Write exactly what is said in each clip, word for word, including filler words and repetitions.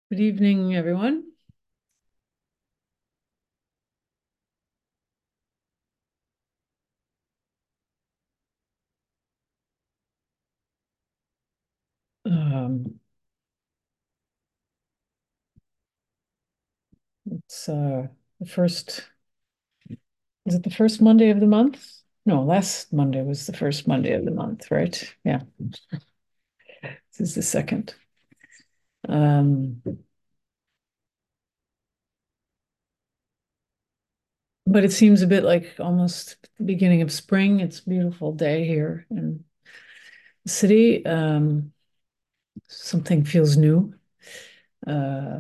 Good evening, everyone. Um, it's uh, the first, is it the first Monday of the month? No, last Monday was the first Monday of the month, right? Yeah, this is the second. Um, but it seems a bit like almost the beginning of spring. It's a beautiful day here in the city. Um, something feels new. Uh,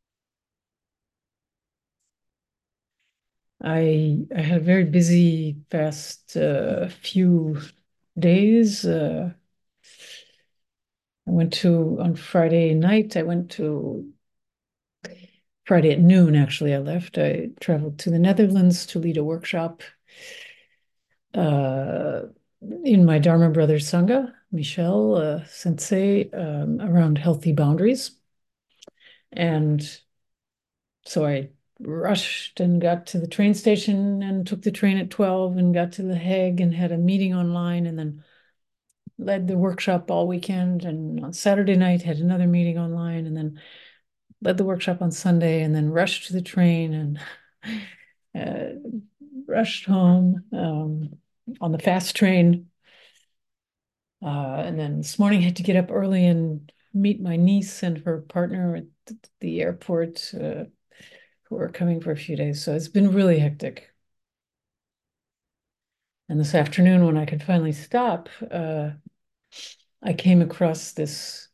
I I had a very busy past uh, few days. Uh, I went to on Friday night, I went to Friday at noon, actually, I left. I traveled to the Netherlands to lead a workshop uh, in my Dharma Brothers Sangha, Michelle uh, Sensei, um, around healthy boundaries. And so I rushed and got to the train station and took the train at twelve and got to The Hague and had a meeting online and then led the workshop all weekend. And on Saturday night, had another meeting online and then led the workshop on Sunday and then rushed to the train and uh, rushed home um, on the fast train. Uh, and then this morning I had to get up early and meet my niece and her partner at the airport, uh, who are coming for a few days. So it's been really hectic. And this afternoon, when I could finally stop, uh, I came across this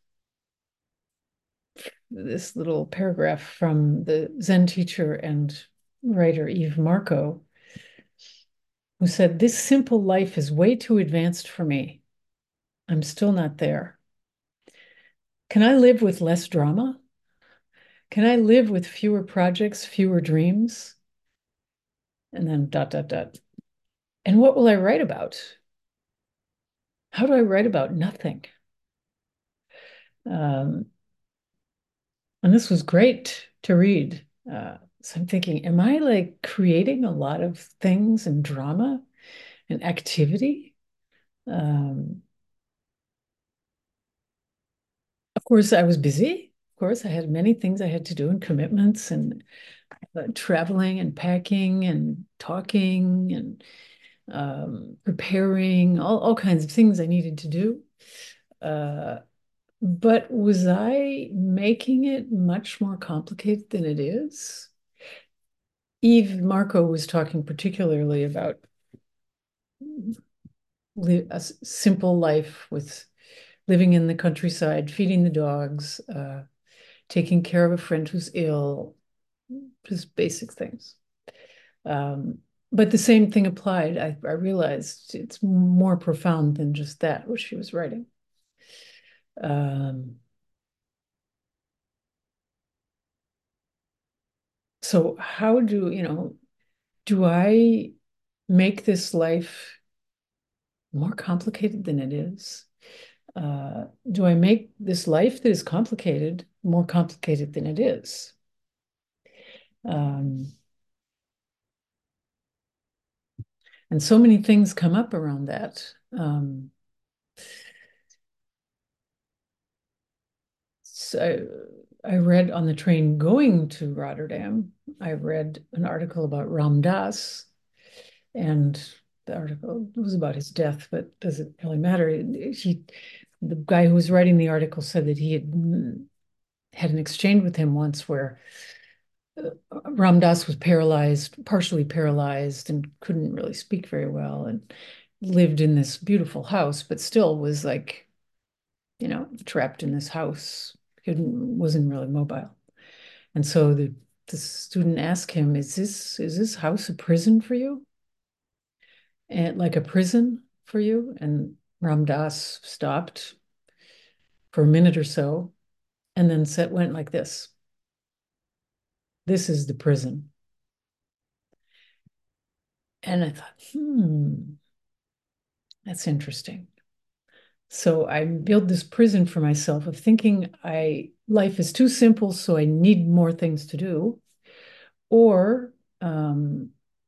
this little paragraph from the Zen teacher and writer Eve Marco, who said, "This simple life is way too advanced for me. I'm still not there. Can I live with less drama? Can I live with fewer projects, fewer dreams?" And then dot, dot, dot. And what will I write about? How do I write about nothing? Um, and this was great to read. Uh, so I'm thinking, am I like creating a lot of things and drama and activity? Um, of course, I was busy. Of course, I had many things I had to do and commitments and uh, traveling and packing and talking and um, preparing, all, all kinds of things I needed to do. Uh, but was I making it much more complicated than it is? Eve Marco was talking particularly about a simple life with living in the countryside, feeding the dogs, uh, taking care of a friend who's ill, just basic things. Um, but the same thing applied. I, I realized it's more profound than just that, what she was writing. Um, so how do, you know, do I make this life more complicated than it is? Uh, do I make this life that is complicated more complicated than it is? Um, and so many things come up around that. Um, so I read on the train going to Rotterdam, I read an article about Ram Dass, and the article was about his death, but does it really matter? He, the guy who was writing the article said that he had had an exchange with him once where uh, Ram Dass was paralyzed, partially paralyzed, and couldn't really speak very well, and lived in this beautiful house, but still was like, you know, trapped in this house. Couldn't, wasn't really mobile. And so the the student asked him, "Is this is this house a prison for you? And like a prison for you?" And Ram Dass stopped for a minute or so, and then said, went like this: "This is the prison." And I thought, hmm, that's interesting. So I built this prison for myself of thinking I life is too simple, so I need more things to do, or um,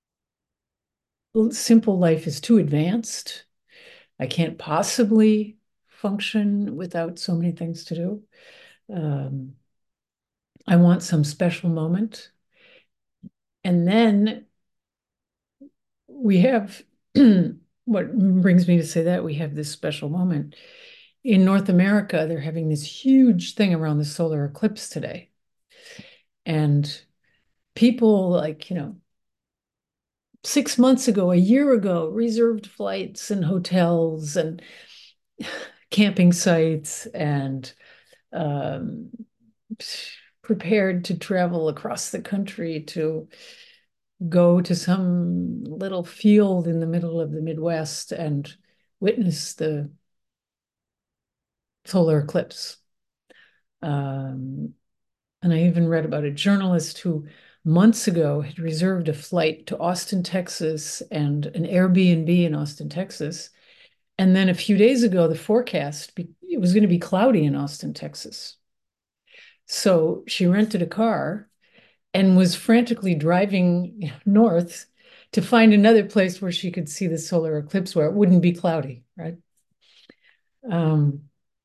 simple life is too advanced. I can't possibly function without so many things to do. Um, I want some special moment. And then we have what brings me to say that we have this special moment. In North America, they're having this huge thing around the solar eclipse today. And people, like, you know, six months ago, a year ago, reserved flights and hotels and camping sites and um, prepared to travel across the country to go to some little field in the middle of the Midwest and witness the solar eclipse. Um, and I even read about a journalist who months ago had reserved a flight to Austin, Texas, and an Airbnb in Austin, Texas. And then a few days ago, the forecast, it was going to be cloudy in Austin, Texas. So she rented a car and was frantically driving north to find another place where she could see the solar eclipse where it wouldn't be cloudy, right? Um,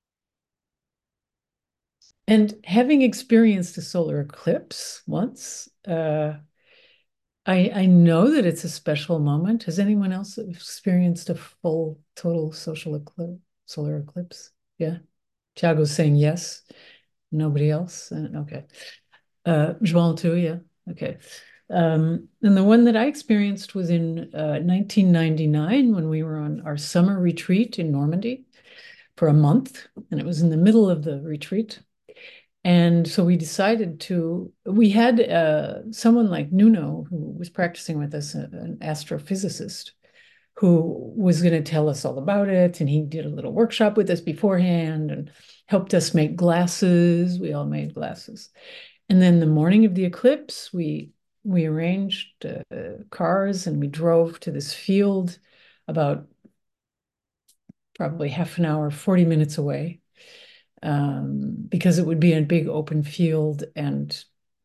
and having experienced a solar eclipse once, uh, I, I know that it's a special moment. Has anyone else experienced a full, total social eclipse, solar eclipse? Yeah. Tiago's saying yes. Nobody else? Uh, okay. Uh, João too, yeah. Okay. Um, and the one that I experienced was in uh, nineteen ninety-nine when we were on our summer retreat in Normandy for a month, and it was in the middle of the retreat. And so we decided to, we had uh, someone like Nuno, who was practicing with us, an astrophysicist, who was going to tell us all about it. And he did a little workshop with us beforehand and helped us make glasses. We all made glasses. And then the morning of the eclipse, we we arranged uh, cars and we drove to this field about probably half an hour, forty minutes away, um, because it would be a big open field and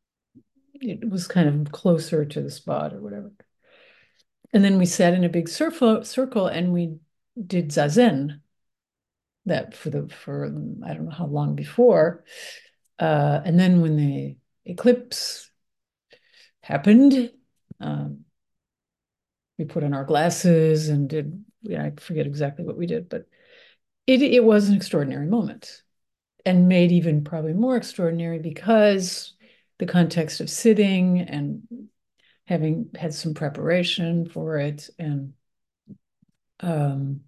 it was kind of closer to the spot or whatever. And then we sat in a big circle, circle and we did zazen that for the for I don't know how long before. Uh, and then when the eclipse happened, um, we put on our glasses and did, you know, I forget exactly what we did, but it it was an extraordinary moment and made even probably more extraordinary because the context of sitting and having had some preparation for it and um,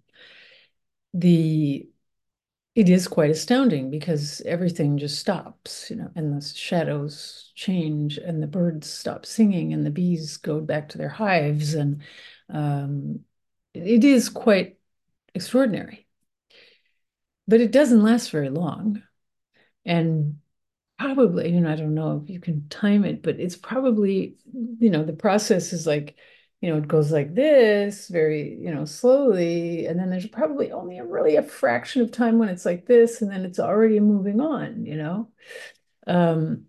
the it is quite astounding because everything just stops, you know, and the shadows change and the birds stop singing and the bees go back to their hives and um, it is quite extraordinary. But it doesn't last very long. And probably, you know, I don't know if you can time it, but it's probably, you know, the process is like, you know, it goes like this very, you know, slowly. And then there's probably only a really a fraction of time when it's like this, and then it's already moving on, you know. Um,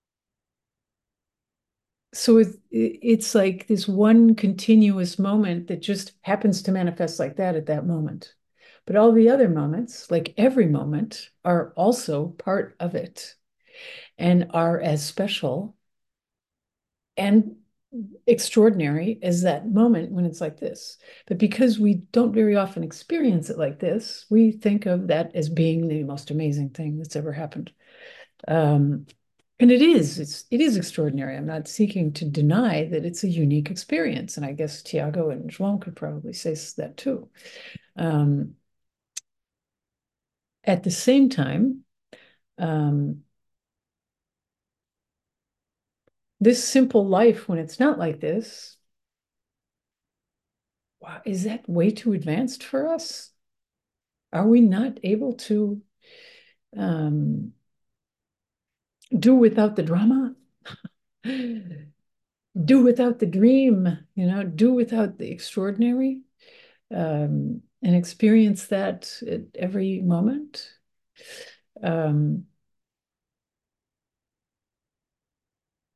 so it's it's like this one continuous moment that just happens to manifest like that at that moment. But all the other moments, like every moment, are also part of it and are as special and extraordinary as that moment when it's like this. But because we don't very often experience it like this, we think of that as being the most amazing thing that's ever happened. Um, and it is, it's it is extraordinary. I'm not seeking to deny that it's a unique experience. And I guess Tiago and João could probably say that too. Um, at the same time, um, this simple life, when it's not like this, wow, is that way too advanced for us? Are we not able to um, do without the drama? Do without the dream, you know, do without the extraordinary, um, and experience that at every moment. Um,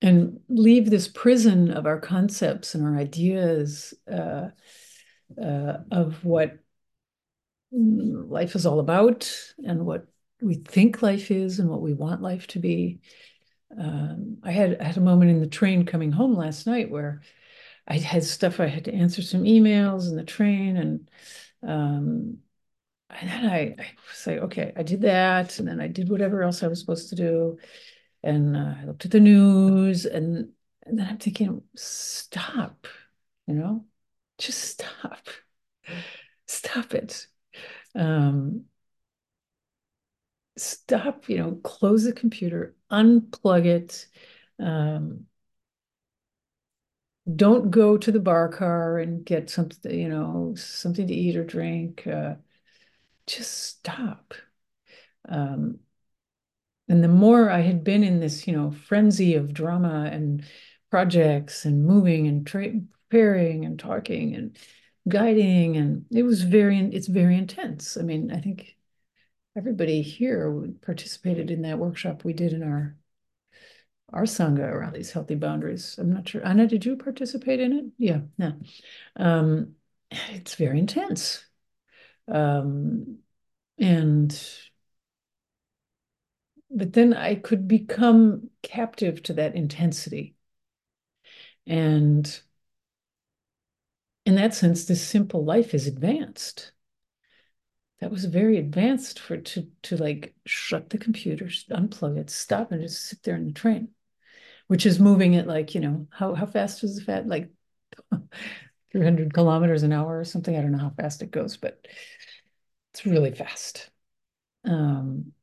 and leave this prison of our concepts and our ideas uh, uh, of what life is all about and what we think life is and what we want life to be. Um, I had I had a moment in the train coming home last night where I had stuff I had to answer some emails in the train, and um, and then I, I was like, okay, I did that, and then I did whatever else I was supposed to do, and uh, I looked at the news, and and then I'm thinking, stop, you know, just stop, stop it. Um, Stop, you know, close the computer, unplug it. Um, don't go to the bar car and get something, you know, something to eat or drink. Uh, just stop. Um, and the more I had been in this, you know, frenzy of drama and projects and moving and preparing and talking and guiding, and it was very, it's very intense. I mean, I think everybody here participated in that workshop we did in our our sangha around these healthy boundaries. I'm not sure. Anna, did you participate in it? Yeah, no. Um, it's very intense. Um, and but then I could become captive to that intensity. And in that sense, this simple life is advanced. That was very advanced for to to like shut the computer, unplug it, stop and just sit there in the train, which is moving at like, you know, how how fast is the fat? Like three hundred kilometers an hour or something. I don't know how fast it goes, but it's really fast. Um,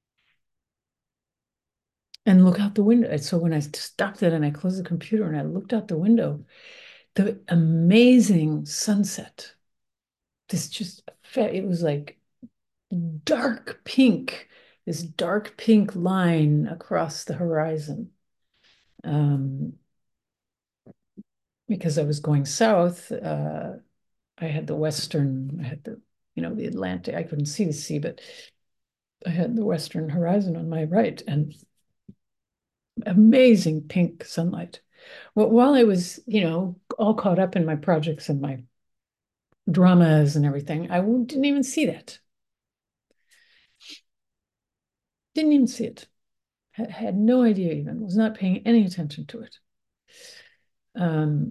and look out the window. So when I stopped it and I closed the computer and I looked out the window, the amazing sunset, this just, it was like dark pink, this dark pink line across the horizon. Um, because I was going south, uh, I had the western, I had the, you know, the Atlantic. I couldn't see the sea, but I had the western horizon on my right, and amazing pink sunlight. Well, while I was, you know, all caught up in my projects and my dramas and everything, I didn't even see that. Didn't even see it. Had, had no idea even. Was not paying any attention to it. Um,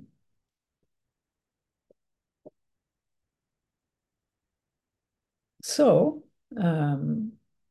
so um,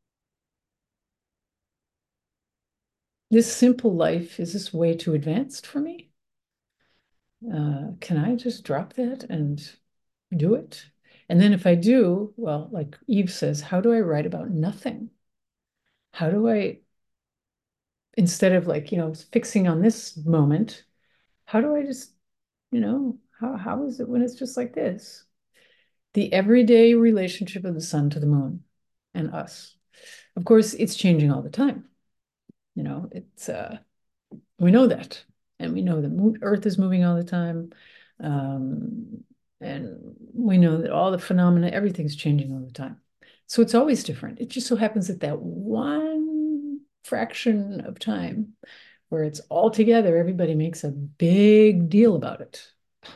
this simple life, is this way too advanced for me? Uh, can I just drop that and do it? And then if I do, well, like Eve says, how do I write about nothing? How do I, instead of like, you know, fixing on this moment, how do I just, you know, how how is it when it's just like this? The everyday relationship of the sun to the moon and us. Of course, it's changing all the time. You know, it's uh we know that. And we know that Earth is moving all the time. Um, and we know that all the phenomena, everything's changing all the time. So it's always different. It just so happens that that one fraction of time where it's all together, everybody makes a big deal about it.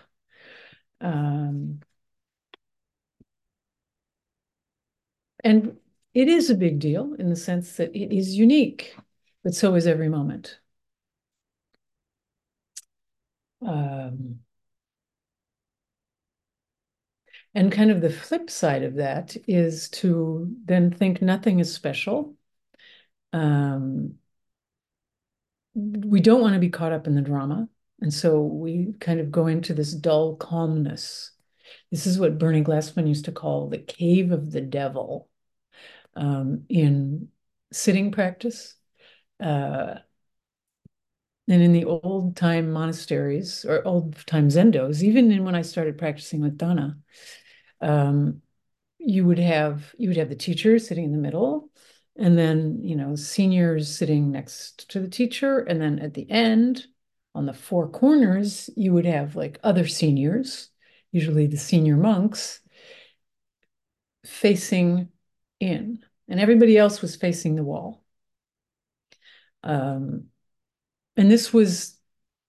Um, and it is a big deal in the sense that it is unique, but so is every moment. Um, And kind of the flip side of that is to then think nothing is special. Um, we don't want to be caught up in the drama. And so we kind of go into this dull calmness. This is what Bernie Glassman used to call the cave of the devil um, in sitting practice. Uh, and in the old time monasteries or old time zendos, even in when I started practicing with Dana, um, you would have you would have the teacher sitting in the middle, and then you know seniors sitting next to the teacher, and then at the end on the four corners you would have like other seniors, usually the senior monks, facing in, and everybody else was facing the wall. Um, And this was,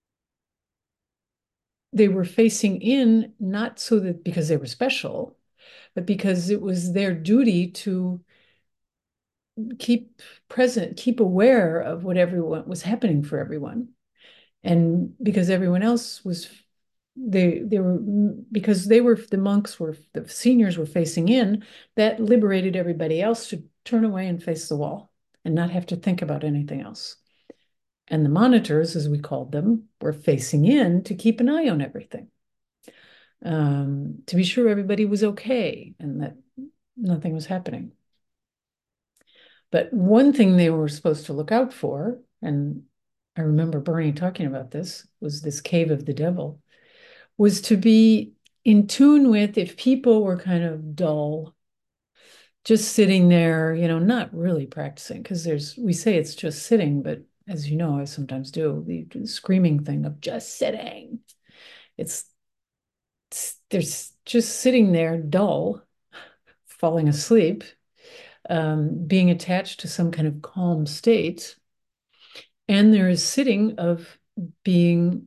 they were facing in not so that because they were special, but because it was their duty to keep present, keep aware of what everyone was happening for everyone. And because everyone else was, they they were, because they were, the monks were, the seniors were facing in, that liberated everybody else to turn away and face the wall and not have to think about anything else. And the monitors, as we called them, were facing in to keep an eye on everything, um, to be sure everybody was okay and that nothing was happening. But one thing they were supposed to look out for, and I remember Bernie talking about this, was this cave of the devil, was to be in tune with if people were kind of dull, just sitting there, you know, not really practicing, because there's, we say it's just sitting, but as you know, I sometimes do the, the screaming thing of just sitting. It's, it's there's just sitting there dull, falling asleep, um, being attached to some kind of calm state. And there is sitting of being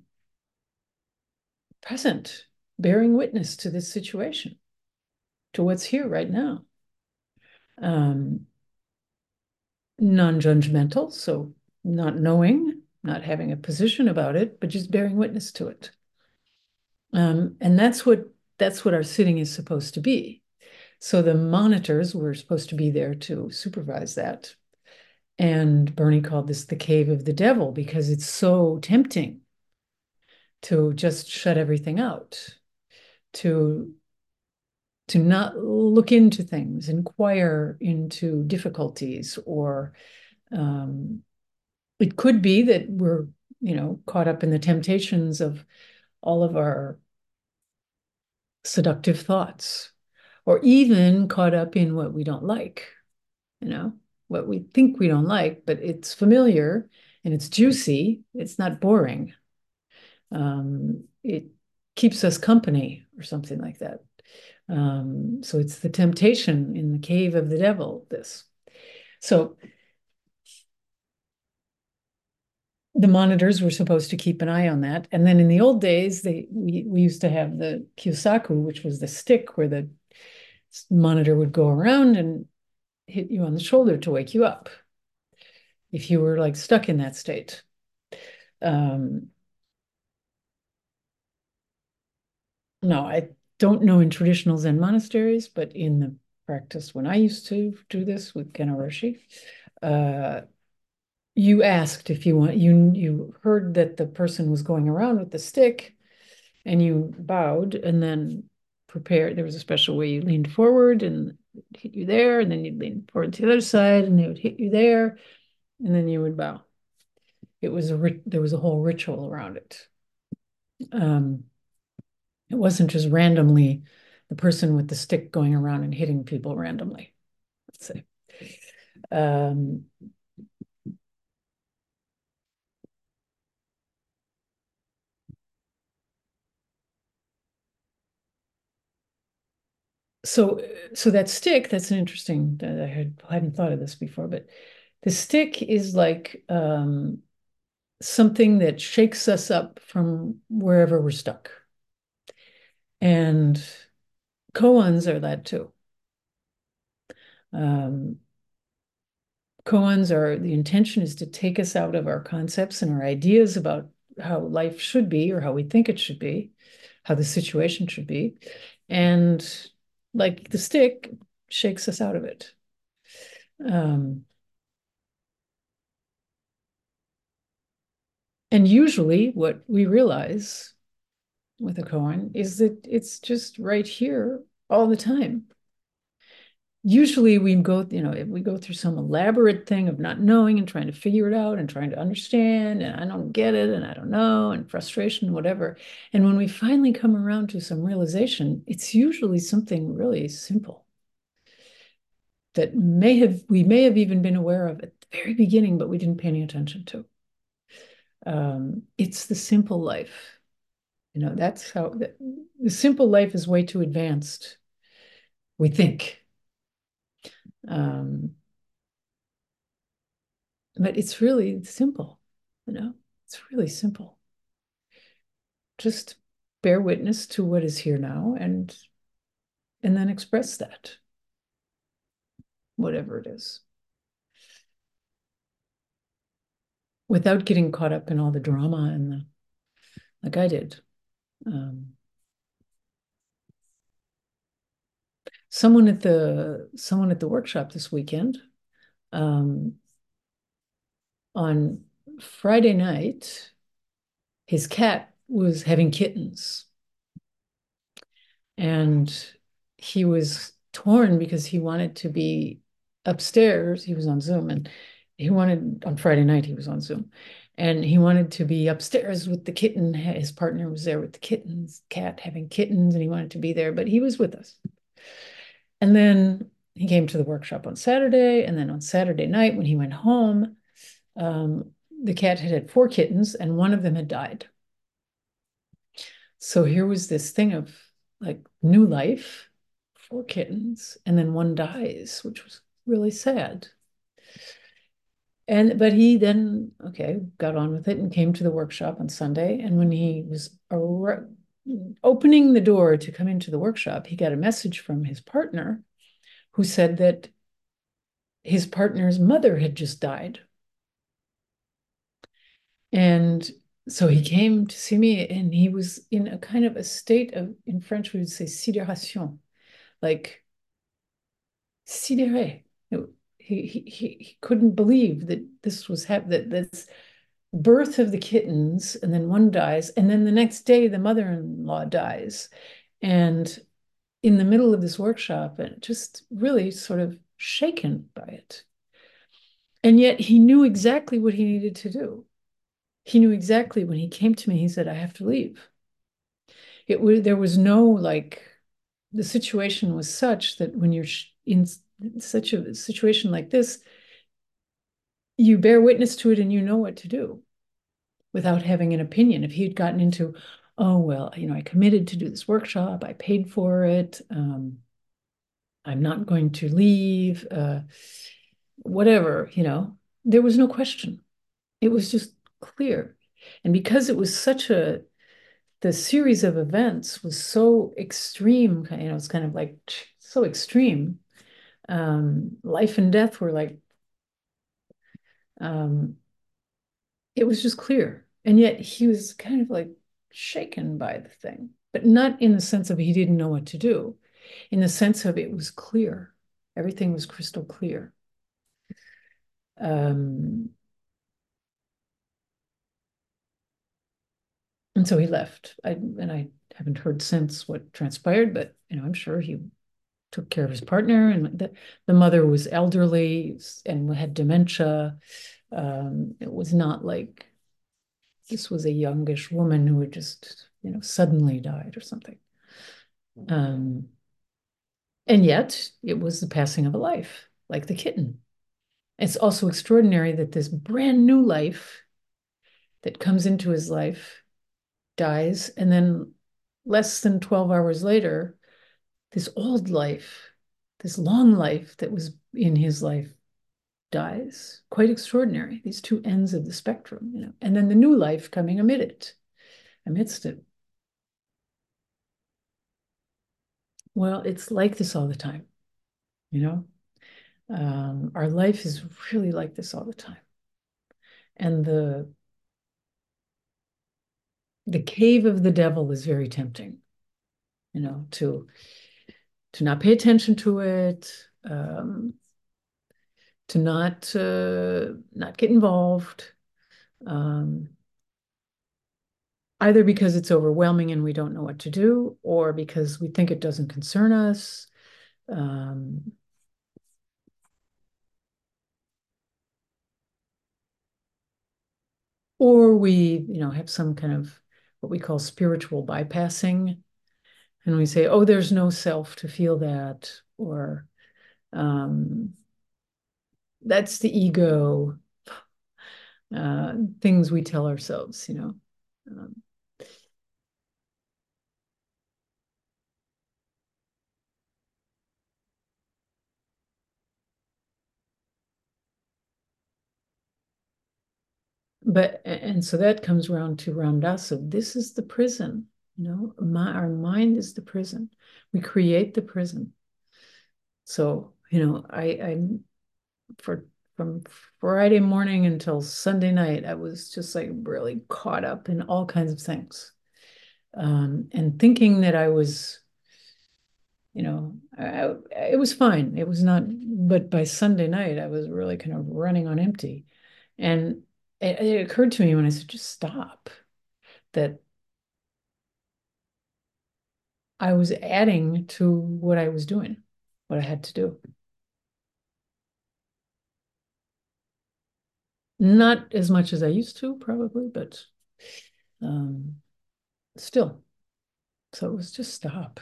present, bearing witness to this situation, to what's here right now. Um, non-judgmental, so not knowing, not having a position about it, but just bearing witness to it. Um, and that's what that's what our sitting is supposed to be. So the monitors were supposed to be there to supervise that. And Bernie called this the cave of the devil because it's so tempting to just shut everything out, to to not look into things, inquire into difficulties, or um, it could be that we're, you know, caught up in the temptations of all of our seductive thoughts, or even caught up in what we don't like, you know, what we think we don't like, but it's familiar and it's juicy. It's not boring. Um, it keeps us company or something like that. Um, so it's the temptation in the cave of the devil, this. So the monitors were supposed to keep an eye on that. And then in the old days, they we, we used to have the kyosaku, which was the stick where the monitor would go around and hit you on the shoulder to wake you up if you were like stuck in that state. Um, no, I don't know in traditional Zen monasteries, but in the practice when I used to do this with Genno Roshi, uh, you asked if you want, you you heard that the person was going around with the stick, and you bowed and then prepared. There was a special way you leaned forward and hit you there, and then you'd lean forward to the other side and they would hit you there, and then you would bow. It was a there was a whole ritual around it. Um, it wasn't just randomly the person with the stick going around and hitting people randomly, let's say. Um, so so that stick, that's an interesting, I had, hadn't thought of this before, but the stick is like um, something that shakes us up from wherever we're stuck. And koans are that too. Um, koans are, the intention is to take us out of our concepts and our ideas about how life should be or how we think it should be, how the situation should be. And like the stick shakes us out of it. Um, and usually what we realize with a koan is that it's just right here all the time. Usually we go, you know, if we go through some elaborate thing of not knowing and trying to figure it out and trying to understand, and I don't get it, and I don't know, and frustration, whatever. And when we finally come around to some realization, it's usually something really simple that may have, we may have even been aware of at the very beginning, but we didn't pay any attention to. Um, it's the simple life. You know, that's how the, the simple life is way too advanced, we think. Um, but it's really simple, you know, It's really simple. Just bear witness to what is here now and and then express that, whatever it is, without getting caught up in all the drama and the, like I did. Um, someone at the someone at the workshop this weekend, um, on Friday night, his cat was having kittens, and he was torn because he wanted to be upstairs. He was on Zoom, and he wanted on Friday night, he was on Zoom, and he wanted to be upstairs with the kitten. His partner was there with the kittens, cat having kittens, and he wanted to be there, but he was with us. And then he came to the workshop on Saturday, and then on Saturday night when he went home, um, the cat had had four kittens, and one of them had died. So here was this thing of like new life, four kittens, and then one dies, which was really sad. And but he then, okay, got on with it and came to the workshop on Sunday. And when he was opening the door to come into the workshop, he got a message from his partner who said that his partner's mother had just died. And so he came to see me, and he was in a kind of a state of, in French, we would say sidération, like sidéré. He, he, he, he couldn't believe that this was happening, that this birth of the kittens, and then one dies, and then the next day the mother-in-law dies. And in the middle of this workshop, and just really sort of shaken by it. And yet he knew exactly what he needed to do. He knew exactly when he came to me, he said, I have to leave. It was, there was no like, the situation was such that when you're in such a situation like this, you bear witness to it and you know what to do without having an opinion. If he had gotten into, oh, well, you know, I committed to do this workshop, I paid for it, um, I'm not going to leave, uh, whatever, you know, there was no question. It was just clear. And because it was such a, the series of events was so extreme, you know, it's kind of like so extreme. Um, life and death were like, um, it was just clear. And yet he was kind of like shaken by the thing, but not in the sense of he didn't know what to do, in the sense of it was clear. Everything was crystal clear. Um, and so he left. I, and I haven't heard since what transpired, but you know, I'm sure he took care of his partner, and the, the mother was elderly and had dementia. Um, it was not like this was a youngish woman who had just, you know, suddenly died or something. Um, and yet it was the passing of a life, like the kitten. It's also extraordinary that this brand new life that comes into his life dies, and then less than twelve hours later, this old life, this long life that was in his life dies. Quite extraordinary, these two ends of the spectrum, you know, and then the new life coming amid it, amidst it. Well, it's like this all the time, you know. Um, our life is really like this all the time. And the the cave of the devil is very tempting, you know, to to not pay attention to it, um, to not uh, not get involved, um, either because it's overwhelming and we don't know what to do, or because we think it doesn't concern us. Um, or we, you know, have some kind of what we call spiritual bypassing, and we say, "Oh, there's no self to feel that," or um, "That's the ego." Uh, things we tell ourselves, you know. Um, but and so that comes around to Ram Dass. So this is the prison, you know, my, our mind is the prison. We create the prison. So, you know, I, I for from Friday morning until Sunday night, I was just like really caught up in all kinds of things. Um, and thinking that I was, you know, I, it was fine. It was not, but by Sunday night, I was really kind of running on empty. And it, it occurred to me when I said, just stop, that I was adding to what I was doing, what I had to do. Not as much as I used to, probably, but um, still. So it was just stop.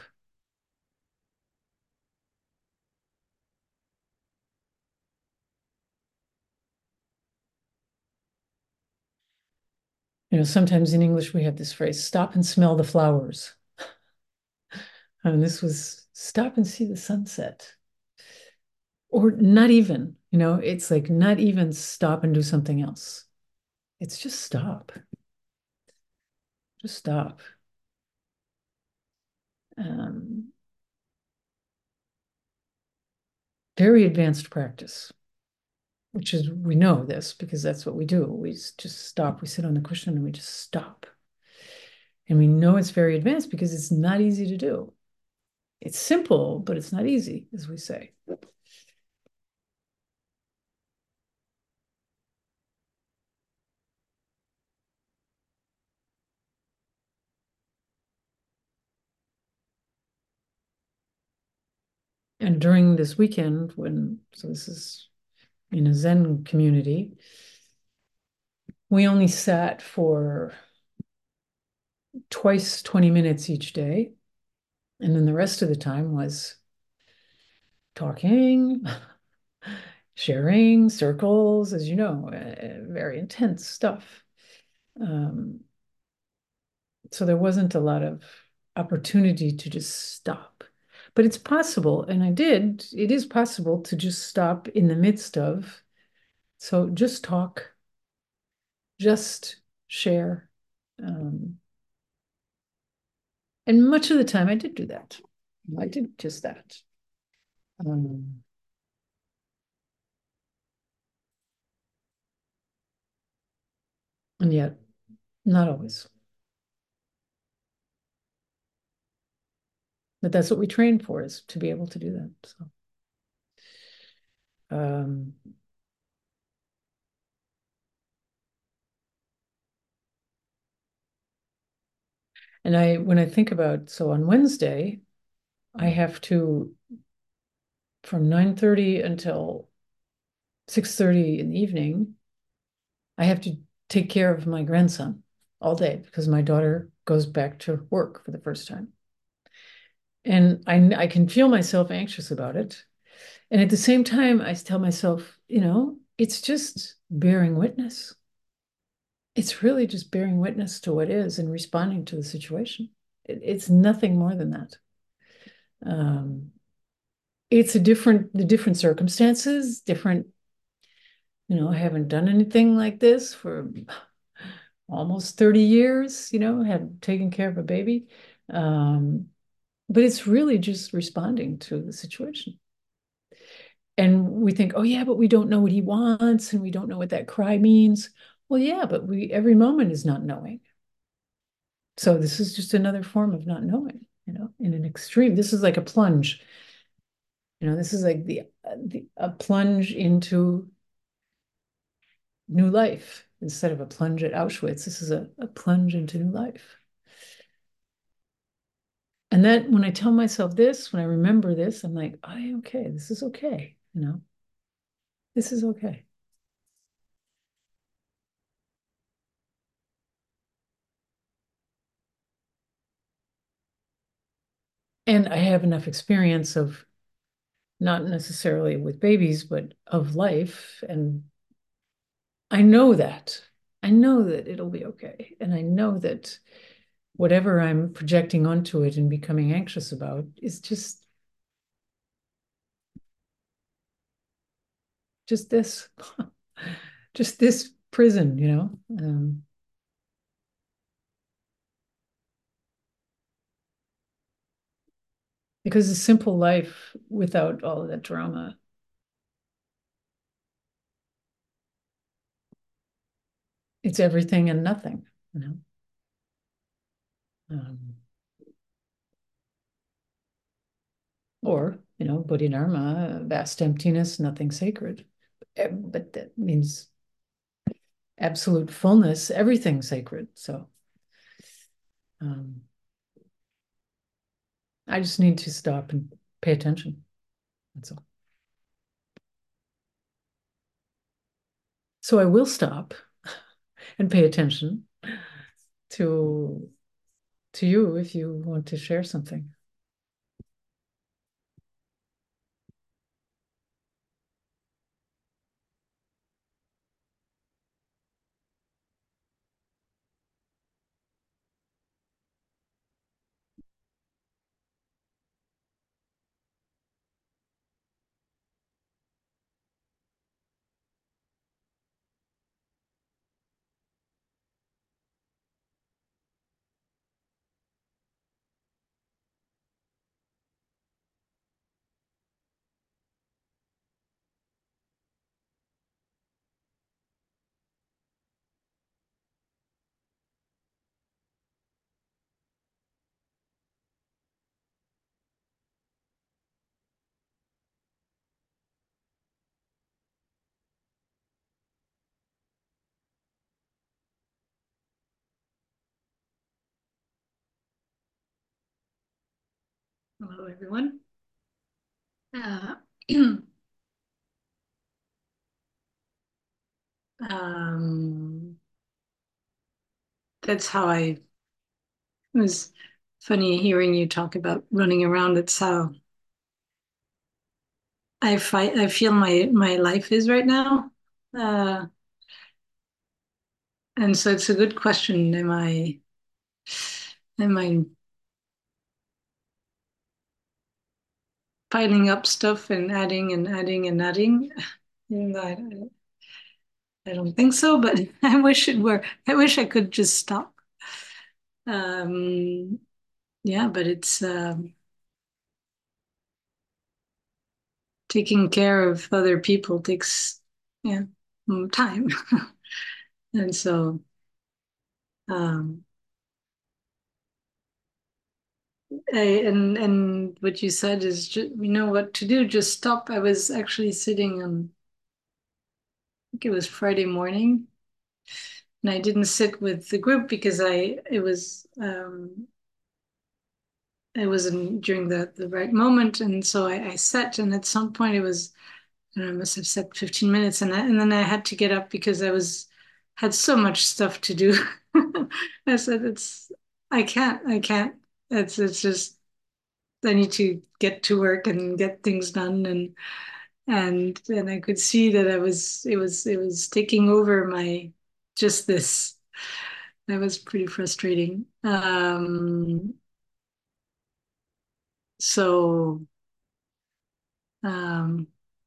You know, sometimes in English we have this phrase, stop and smell the flowers. And this was stop and see the sunset. Or not even, you know, it's like not even stop and do something else. It's just stop. Just stop. Um, very advanced practice, which is, we know this because that's what we do. We just stop. We sit on the cushion and we just stop. And we know it's very advanced because it's not easy to do. It's simple, but it's not easy, as we say. And during this weekend, when, so this is in a Zen community, we only sat for twice twenty minutes each day. And then the rest of the time was talking, sharing circles, as you know, uh, very intense stuff. Um, so there wasn't a lot of opportunity to just stop. But it's possible, and I did, it is possible to just stop in the midst of, so just talk, just share. Um, and much of the time I did do that. I did just that. Um, and yet, not always. But that's what we train for, is to be able to do that. So, um, and I, when I think about, so on Wednesday, I have to, from nine thirty until six thirty in the evening, I have to take care of my grandson all day because my daughter goes back to work for the first time. And I, I can feel myself anxious about it. And at the same time, I tell myself, you know, it's just bearing witness. It's really just bearing witness to what is and responding to the situation. It, it's nothing more than that. Um, it's a different, the different circumstances, different, you know, I haven't done anything like this for almost thirty years, you know, had taken care of a baby. Um, but it's really just responding to the situation. And we think, oh yeah, but we don't know what he wants and we don't know what that cry means. Well, yeah, but we every moment is not knowing. So this is just another form of not knowing, you know, in an extreme. This is like a plunge. You know, this is like the, the a plunge into new life instead of a plunge at Auschwitz. This is a, a plunge into new life. And then when I tell myself this, when I remember this, I'm like, oh, okay, this is okay, you know, this is okay. And I have enough experience of not necessarily with babies, but of life. And I know that. I know that it'll be okay. And I know that whatever I'm projecting onto it and becoming anxious about is just just this. Just this prison, you know, um, because a simple life without all of that drama, it's everything and nothing, you know. Um, or, you know, Bodhidharma, vast emptiness, nothing sacred. Eh, But that means absolute fullness, everything sacred. So um, I just need to stop and pay attention. That's all. So I will stop and pay attention to to you if you want to share something. Hello, everyone. Uh, um, that's how I it was funny hearing you talk about running around. It's how I fight. I feel my my life is right now, uh, and so it's a good question. Am I am I piling up stuff and adding and adding and adding? Even though I, I don't think so, but I wish it were. I wish I could just stop. Um, yeah, but it's um, taking care of other people takes yeah mm, time, and so um, I, and and what you said is just, you know what to do. Just stop. I was actually sitting on, I think it was Friday morning, and I didn't sit with the group because I it was um, it wasn't during the the right moment, and so I, I sat, and at some point it was, and I must have sat fifteen minutes, and I, and then I had to get up because I was had so much stuff to do. I said it's I can't I can't. It's it's just I need to get to work and get things done, and and and I could see that I was it was it was taking over my just this. That was pretty frustrating. Um, so um,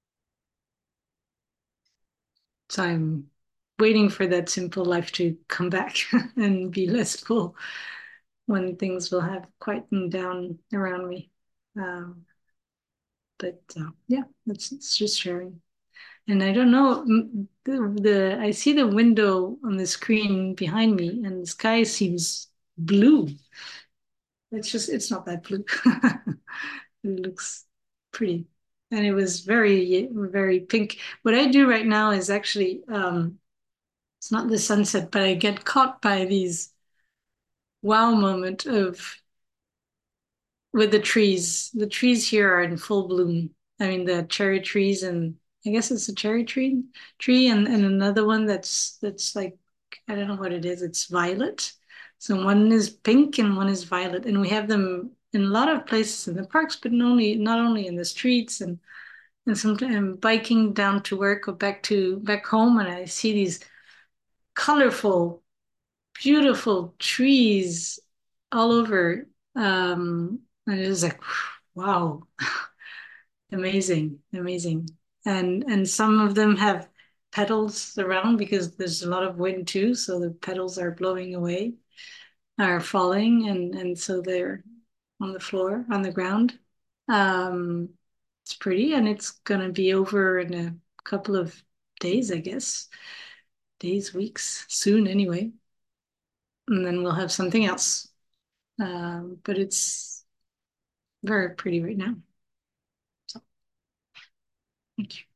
so I'm waiting for that simple life to come back and be less full when things will have quietened down around me. Um, but uh, yeah, that's it's just sharing. And I don't know the, the I see the window on the screen behind me, and the sky seems blue. It's just it's not that blue. It looks pretty, and it was very very pink. What I do right now is actually um, it's not the sunset, but I get caught by these wow moment of with the trees. The trees here are in full bloom. I mean, the cherry trees, and I guess it's a cherry tree tree, and, and another one that's that's like I don't know what it is. It's violet. So one is pink and one is violet, and we have them in a lot of places in the parks, but not only not only in the streets, and and sometimes I'm biking down to work or back to back home, and I see these colorful, beautiful trees all over. Um, and it was like, wow, amazing, amazing. And and some of them have petals around because there's a lot of wind too, so the petals are blowing away, are falling, and and so they're on the floor, on the ground. Um, it's pretty, and it's gonna be over in a couple of days, I guess. Days, weeks, soon anyway. And then we'll have something else. Um, but it's very pretty right now. So thank you.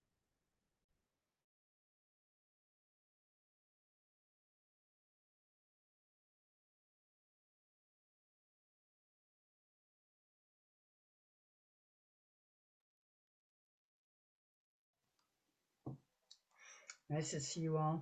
Nice to see you all.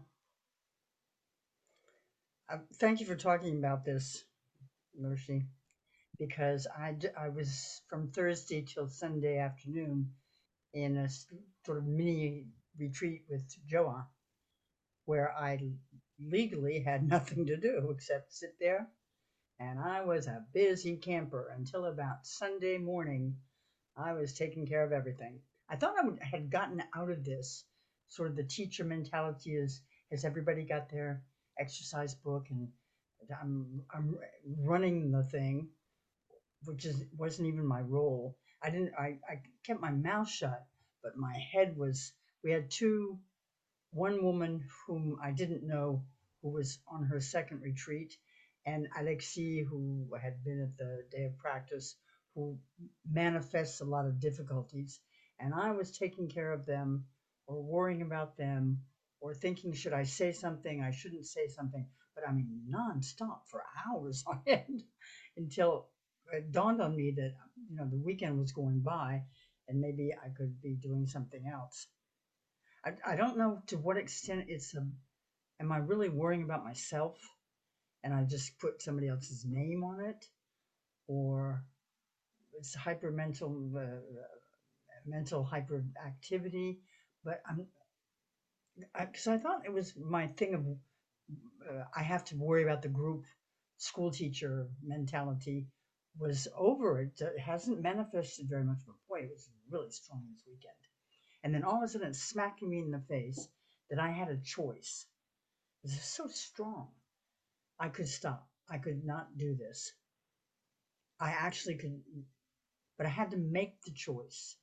Uh, thank you for talking about this, Mercy, because I, d- I was from Thursday till Sunday afternoon in a sort of mini retreat with Joa, where I legally had nothing to do except sit there. And I was a busy camper until about Sunday morning. I was taking care of everything. I thought I would, had gotten out of this. Sort of the teacher mentality is, has everybody got their exercise book and I'm I'm running the thing, which is wasn't even my role. I didn't. I, I kept my mouth shut, but my head was. We had two one woman whom I didn't know who was on her second retreat, and Alexei, who had been at the day of practice, who manifests a lot of difficulties. And I was taking care of them or worrying about them or thinking, should I say something? I shouldn't say something. But I mean, nonstop for hours on end until it dawned on me that, you know, the weekend was going by and maybe I could be doing something else. I, I don't know to what extent it's a, am I really worrying about myself and I just put somebody else's name on it, or it's hypermental, uh, mental hyperactivity. But I'm, because I, I thought it was my thing of, uh, I have to worry about the group school teacher mentality was over. It, it hasn't manifested very much, but boy, it was really strong this weekend. And then all of a sudden, it's smacking me in the face that I had a choice. It was so strong. I could stop. I could not do this. I actually could, but I had to make the choice.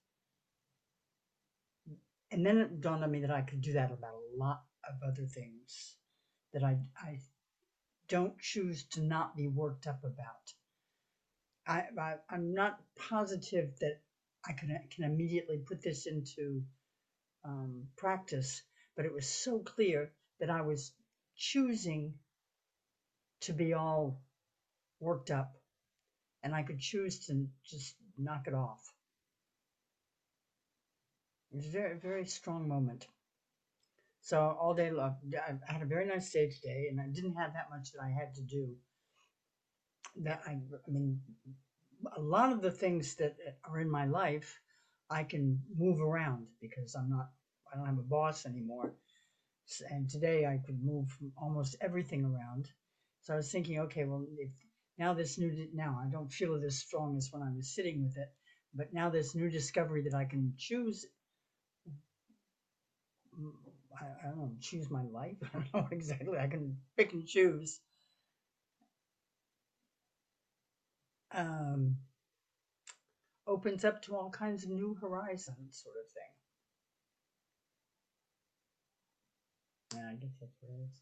And then it dawned on me that I could do that about a lot of other things that I, I don't choose to not be worked up about. I, I, I'm not positive that I can, can immediately put this into um, practice, but it was so clear that I was choosing to be all worked up and I could choose to just knock it off. It was a very, very strong moment. So all day long, I had a very nice stage day, and I didn't have that much that I had to do. That I, I mean, a lot of the things that are in my life, I can move around because I'm not, I don't have a boss anymore. And today I could move almost everything around. So I was thinking, okay, well, if now this new, now I don't feel it as strong as when I was sitting with it, but now this new discovery that I can choose, I, I don't know, choose my life. I don't know exactly. I can pick and choose. Um, opens up to all kinds of new horizons, sort of thing. Yeah, I guess that's what it is.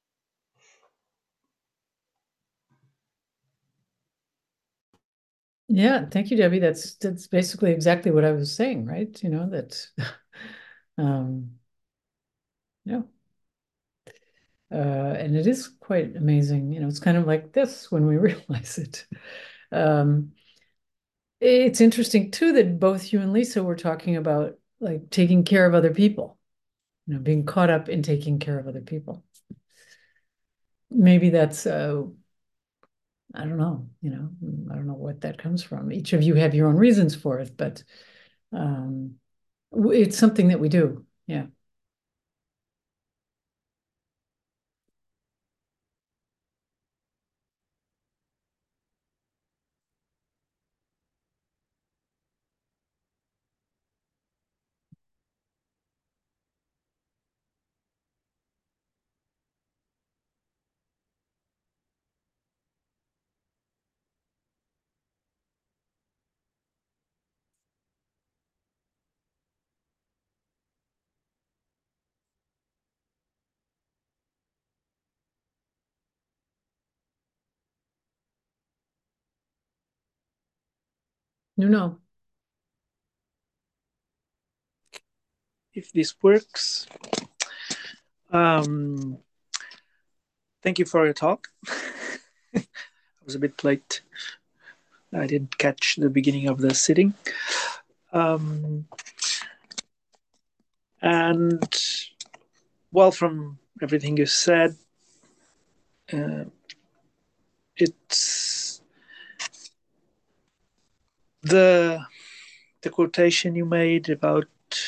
Yeah, thank you, Debbie. That's that's basically exactly what I was saying, right? You know, that um yeah. Uh, and it is quite amazing. You know, it's kind of like this when we realize it. Um, it's interesting too that both you and Lisa were talking about like taking care of other people, you know, being caught up in taking care of other people. Maybe that's uh I don't know, you know, I don't know what that comes from. Each of you have your own reasons for it, but um it's something that we do. Yeah. Nuno. If this works. Um, thank you for your talk. I was a bit late. I didn't catch the beginning of the sitting. Um, and well, from everything you said, uh, it's the the quotation you made about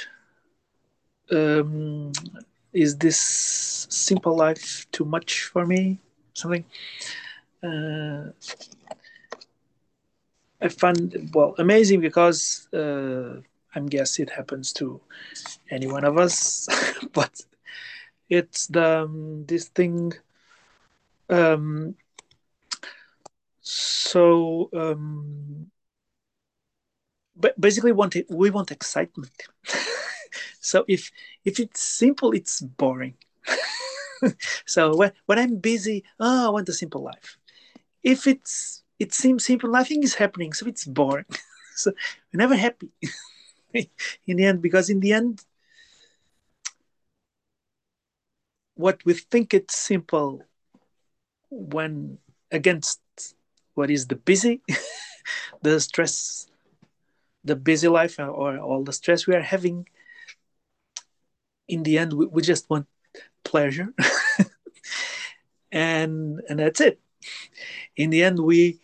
um, is this simple life too much for me? Something. Uh, I find well amazing because uh, I guess it happens to any one of us, but it's the um, this thing. Um, so um, but basically, want it, we want excitement. So if if it's simple, it's boring. So when when I'm busy, oh, I want a simple life. If it's it seems simple, nothing is happening, so it's boring. So we're never happy in the end, because in the end, what we think it's simple when against what is the busy, the stress, the busy life, or all the stress we are having, in the end, we, we just want pleasure, and and that's it. In the end, we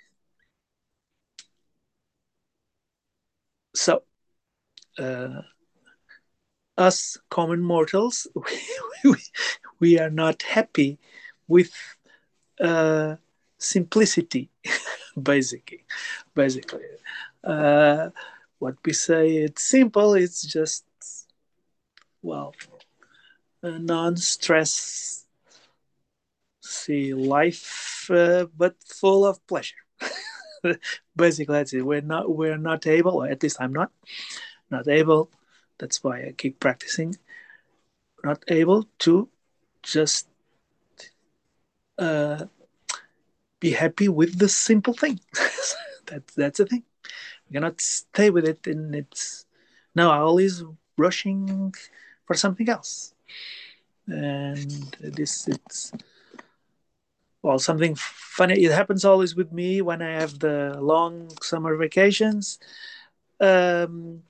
so uh, us common mortals, we, we are not happy with uh, simplicity, basically. Basically, uh, what we say it's simple. It's just well, a non-stress, see life, uh, but full of pleasure. Basically, that's it. We're not we're not able, or at least I'm not not able. That's why I keep practicing. Not able to just uh, be happy with the simple thing. that's that's the thing. We cannot stay with it, and it's no, I'm always rushing for something else. And this it's well, something funny. It happens always with me when I have the long summer vacations. Um,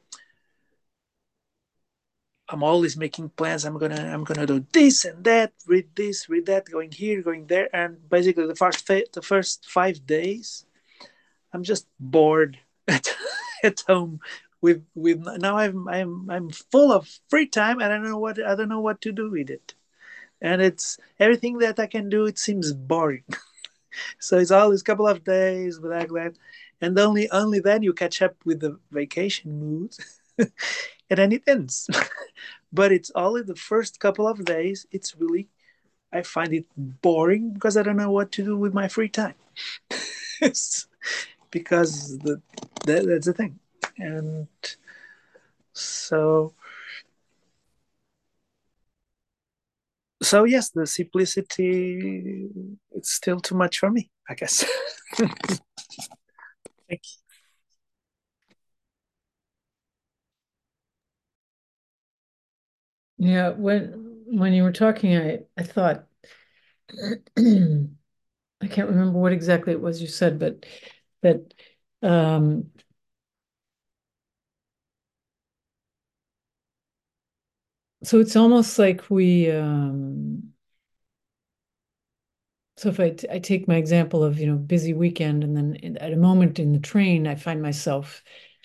I'm always making plans. I'm gonna I'm gonna do this and that, read this, read that, going here, going there, and basically the first the first five days, I'm just bored at, at home with with now I'm I'm I'm full of free time, and I don't know what I don't know what to do with it, and it's everything that I can do. It seems boring. So it's always a couple of days with that, and only only then you catch up with the vacation mood, and then it ends. But it's only the first couple of days. It's really I find it boring because I don't know what to do with my free time. Because the, that, that's the thing, and so so yes, the simplicity it's still too much for me, I guess. Thank you. Yeah, when when you were talking, I I thought I can't remember what exactly it was you said, but that um so it's almost like we um so if I, t- I take my example of, you know, busy weekend, and then in, at a moment in the train, I find myself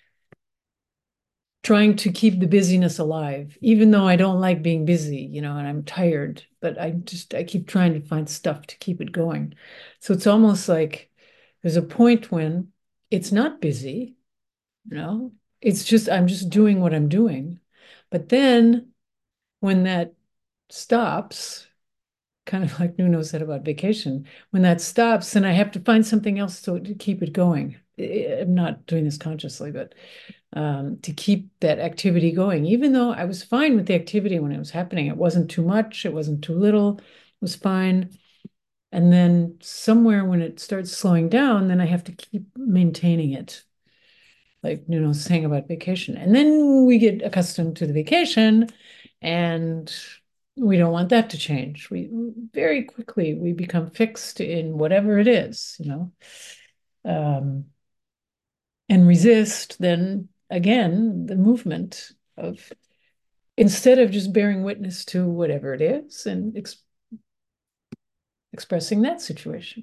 trying to keep the busyness alive, even though I don't like being busy, you know, and I'm tired, but I just, I keep trying to find stuff to keep it going. So it's almost like there's a point when it's not busy, you know, it's just, I'm just doing what I'm doing. But then when that stops, kind of like Nuno said about vacation, when that stops, then I have to find something else to, to keep it going. I'm not doing this consciously, but um, to keep that activity going, even though I was fine with the activity when it was happening. It wasn't too much, it wasn't too little, it was fine. And then somewhere when it starts slowing down, then I have to keep maintaining it. like you know saying about vacation, and then we get accustomed to the vacation, and we don't want that to change. We very quickly we become fixed in whatever it is, you know, um, and resist then again the movement of instead of just bearing witness to whatever it is and ex expressing that situation,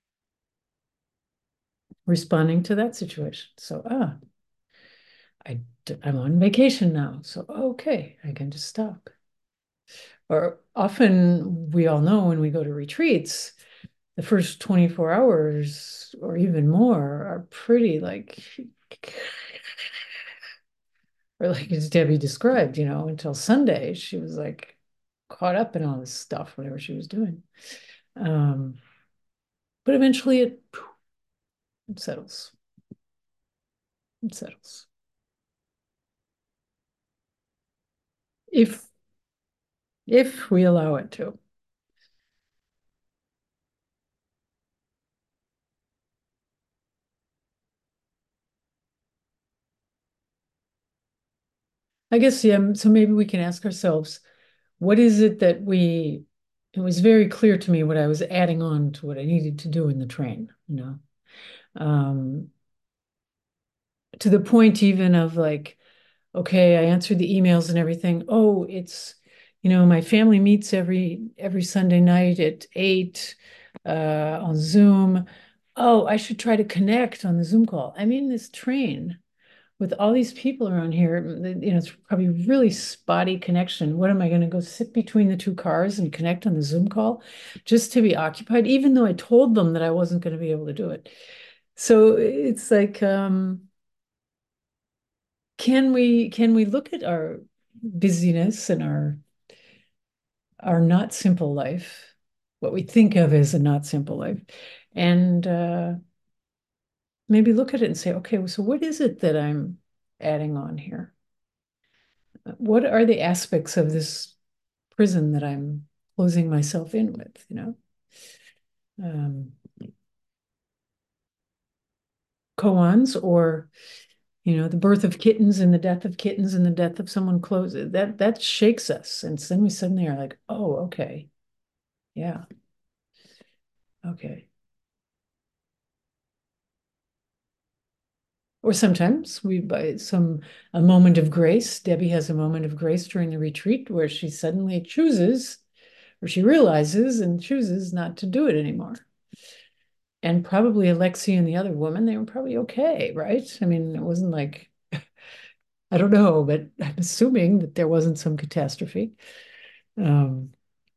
responding to that situation. So, ah, I, I'm on vacation now. So, okay, I can just stop. Or often we all know when we go to retreats, the first twenty-four hours or even more are pretty like, or like as Debbie described, you know, until Sunday, she was like caught up in all this stuff, whatever she was doing. Um, but eventually it, it settles. It settles. If if we allow it to. I guess, yeah, so maybe we can ask ourselves, what is it that we, it was very clear to me what I was adding on to what I needed to do in the train, you know, um, to the point even of like, okay, I answered the emails and everything. Oh, it's, you know, my family meets every every Sunday night at eight uh, on Zoom. Oh, I should try to connect on the Zoom call. I'm in this train with all these people around here, you know, it's probably really spotty connection. What am I going to go sit between the two cars and connect on the Zoom call just to be occupied, even though I told them that I wasn't going to be able to do it? So it's like, um, can we can we look at our busyness and our our not simple life, what we think of as a not simple life, and uh, maybe look at it and say, okay, so what is it that I'm adding on here? What are the aspects of this prison that I'm closing myself in with, you know? Um, koans or, you know, the birth of kittens and the death of kittens and the death of someone close, that that shakes us. And then we suddenly are like, oh, okay. Yeah. Okay. Or sometimes we, by some, a moment of grace, Debbie has a moment of grace during the retreat where she suddenly chooses, or she realizes and chooses not to do it anymore. And probably Alexi and the other woman, they were probably okay, right? I mean, it wasn't like, I don't know, but I'm assuming that there wasn't some catastrophe. Um,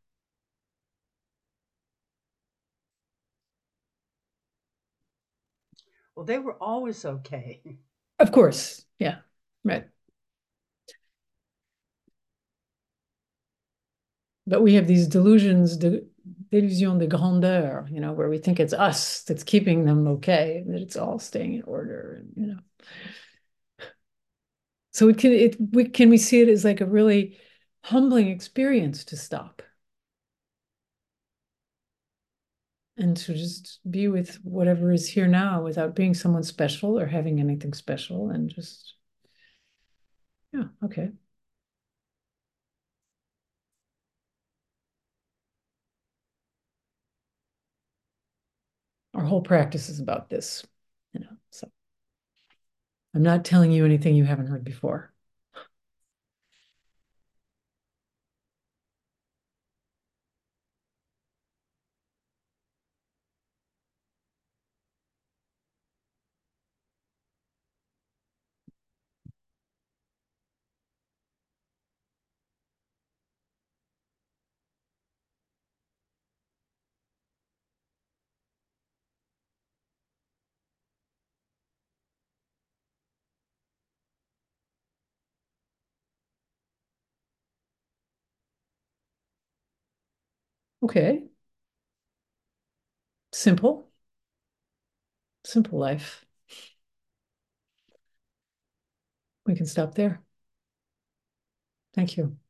Well, they were always okay. of course, yeah, right. But we have these delusions, de, delusion de grandeur, you know, where we think it's us that's keeping them okay, that it's all staying in order, you know. So it can it we can we see it as like a really humbling experience to stop and to just be with whatever is here now without being someone special or having anything special and just, yeah, okay. Our whole practice is about this, you know, so I'm not telling you anything you haven't heard before. Okay, simple, simple life. We can stop there. Thank you.